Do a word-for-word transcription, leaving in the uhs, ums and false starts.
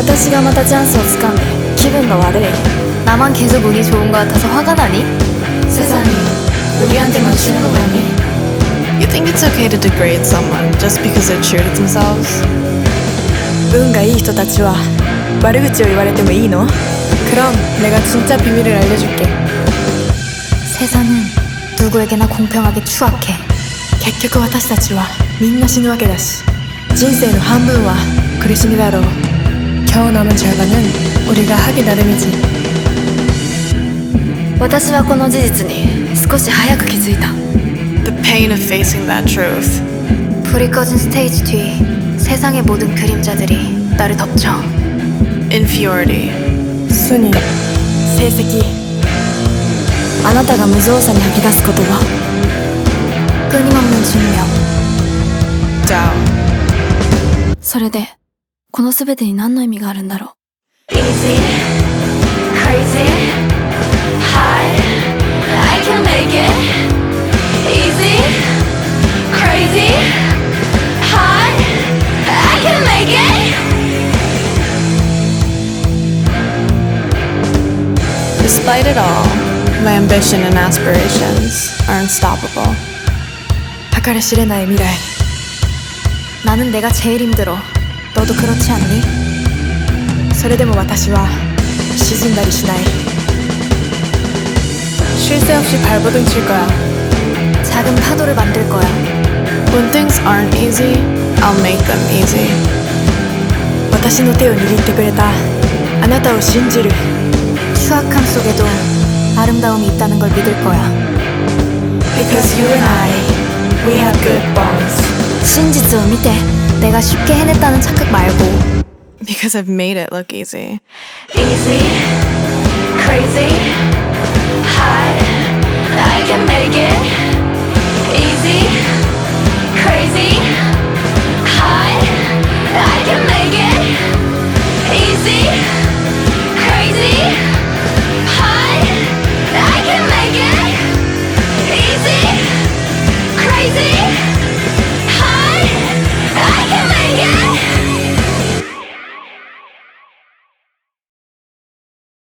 私がまたチャンスをつかんで気分が悪い. 나만 계속 운이 좋은 것 같아서 화가 나니? 세상이 우리한테만 주는 거 아니? You think it's okay to degrade someone just because they're true to themselves? 運がいい人たちは悪口を言われてもいいの? 그럼 내가 진짜 비밀을 알려줄게. 세상은 누구에게나 공평하게 추악해. 結局私たちはみんな死ぬわけだし人生の半分は苦しみだろう. 겨우 남은 절반은 우리가 하기 나름이지. 私はこの事実に少し早く気づいた. The pain of facing that truth. 불이 꺼진 스테이지 뒤 세상의 모든 그림자들이 나를 덮쳐. Inferiority. 순위, 成績, あなたが無造作に吐き出す言葉, 끊임없는 증명. Doubt. それでこの全てに何の意味があるんだろう. Easy, crazy, high, I can make it. Easy, crazy, high, I can make it. Despite it all, my ambition and aspirations are unstoppable. 計り知れない未来. 나는 내가 제일 힘들어. 너도 그렇지 않니? それでも私は沈んだりしない. 쉴 새 없이 발버둥 칠 거야. 작은 파도를 만들 거야. When things aren't easy, I'll make them easy. 私の手を握ってくれたあなたを信じる. 추악함 속에도 아름다움이 있다는 걸 믿을 거야. Because you and I, we have good bonds. 진実を見て내가 쉽게 해냈다는 착각 말고. Because I've made it look easy. Easy, crazy,